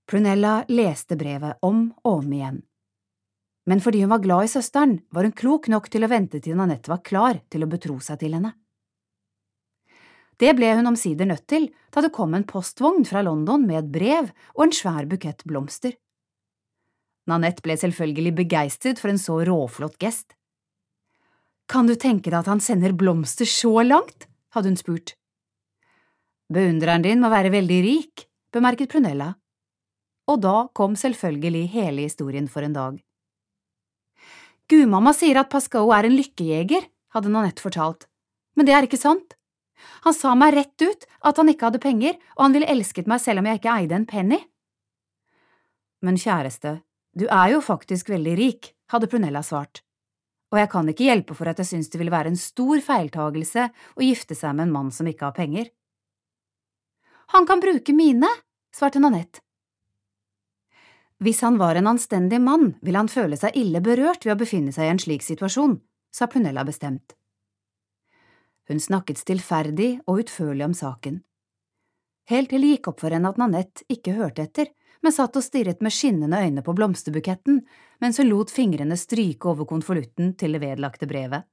Prunella leste brevet om og om igjen. Men fordi hun var glad i søsteren, var hun klok nok til å vente til Nanette var klar til å betro seg til henne. Det ble hun omsider nødt til da det kom en postvogn fra London med et brev og en svær bukett blomster. Nanette ble selvfølgelig begeistret for en så råflott gest. «Kan du tenke deg at han sender blomster så langt?» hadde hun spurt. «Beundreren din må være veldig rik», bemerket Prunella. Og da kom selvfølgelig hele historien for en dag. «Gudmamma sier at Pascal er en lykkejeger», hadde Nanette fortalt, men det er ikke sant. Han sa meg rett ut at han ikke hadde penger, og han ville elsket meg selv om jeg ikke eide en penny. «Men kjæreste, du er jo faktisk veldig rik», hadde Prunella svart, og jeg kan ikke hjelpe for at jeg synes det ville være en stor feiltagelse å gifte seg med en mann som ikke har penger. «Han kan bruke mine», svarte Nanette. «Hvis han var en anstendig mann, ville han føle seg ille berørt ved å befinne seg i en slik situasjon», sa Prunella bestemt. Hun snakket stillferdig og utførlig om saken. Helt til det gikk opp for henne at Nanette ikke hørte etter, men satt og stirret med skinnende øyne på blomsterbuketten, mens hun lot fingrene stryke over konvolutten til det vedlagte brevet.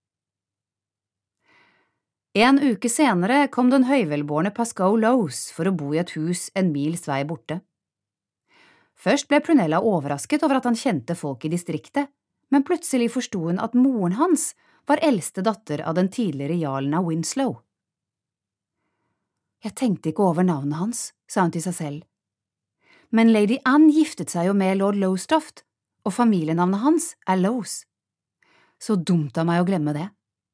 En uke senere kom den høyvelbårne Pascal Lowes for å bo i et hus en mils vei borte. Først ble Prunella overrasket over at han kjente folk i distriktet, men plutselig forsto hun at moren hans var eldste datter av den tidligere jarlen av Winslow. «Jeg tenkte ikke over navnet hans», sa hun til seg selv. «Men Lady Anne giftet seg jo med lord Lowestoft, og familienavnet hans er Lowes. Så dumt av meg å glemme det.»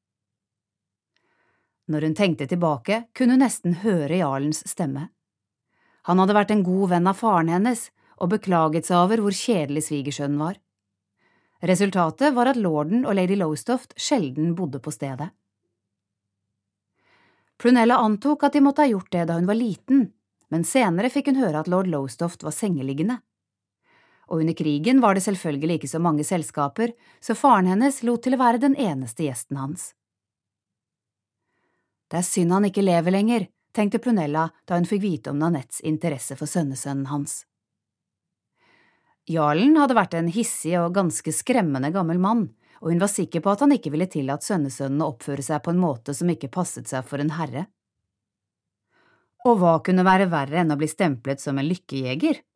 Når hun tenkte tilbake, kunne hun nesten høre jarlens stemme. Han hadde vært en god venn av faren hennes, og beklaget seg over hvor kjedelig svigersønnen var. Resultatet var at lorden og lady Lowestoft sjelden bodde på stedet. Prunella antok at de måtte ha gjort det da hun var liten, men senere fikk hun høre at lord Lowestoft var sengeliggende. Og under krigen var det selvfølgelig ikke så mange selskaper, så faren hennes lot til å være den eneste gjesten hans. «Det er synd han ikke lever lenger», tenkte Prunella da hun fikk vite om Nanettes interesse for sønnesønnen hans. Jarlen hadde vært en hissig og ganske skremmende gammel mann, og hun var sikker på at han ikke ville tillatt sønnesønnene oppføre seg på en måte som ikke passet seg for en herre. Og hva kunne være verre enn å bli stemplet som en lykkejeger,